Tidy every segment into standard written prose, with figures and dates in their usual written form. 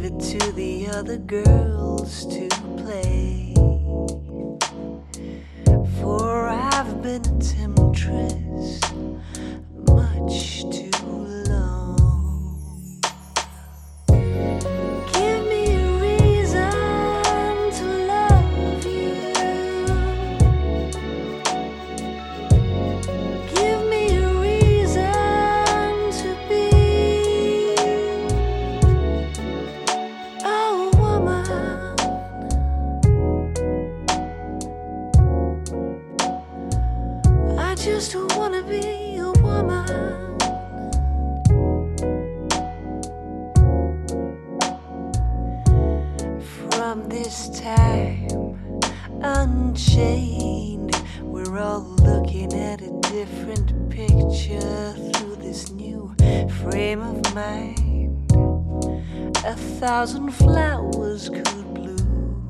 leave it to the other girls to play. For I've been a temptress much too long. Give me a reason to love you. Give me a reason to be a woman. I just wanna be a woman. From this time unchained, we're all looking at a different picture through this new frame of mind. 1,000 flowers could bloom.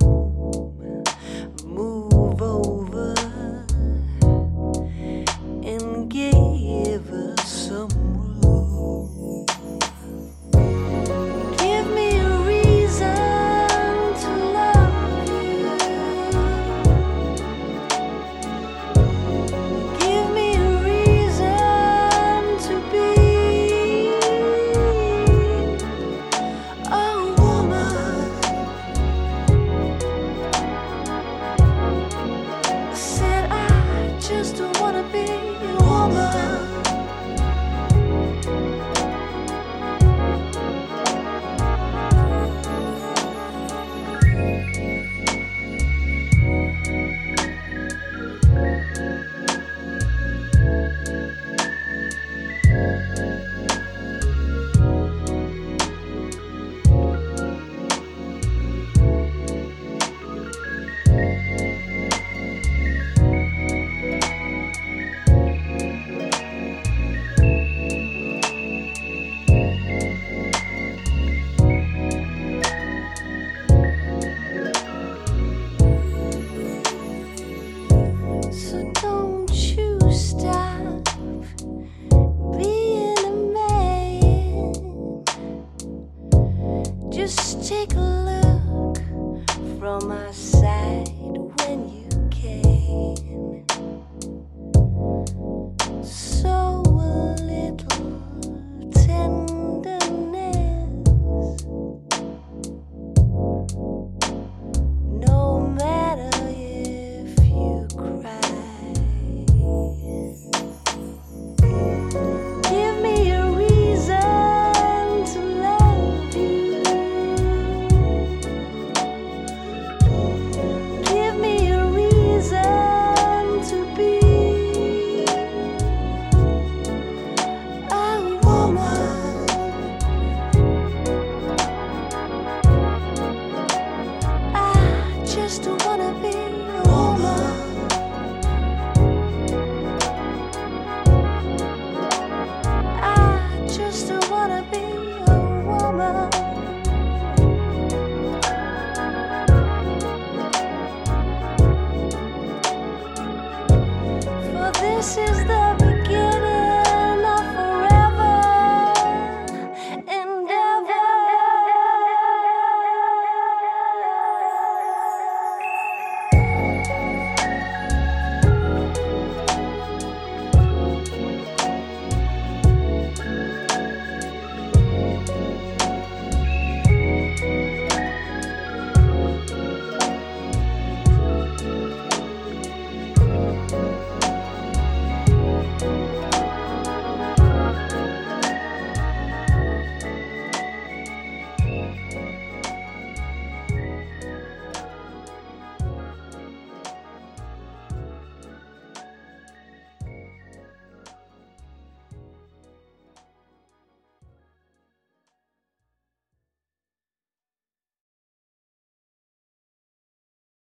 Move over and give us some room. Give me a reason to love you. Give me a reason to be a woman. Said I just wanna be a woman. So don't you stop being a man. Just take a look from my side when you can.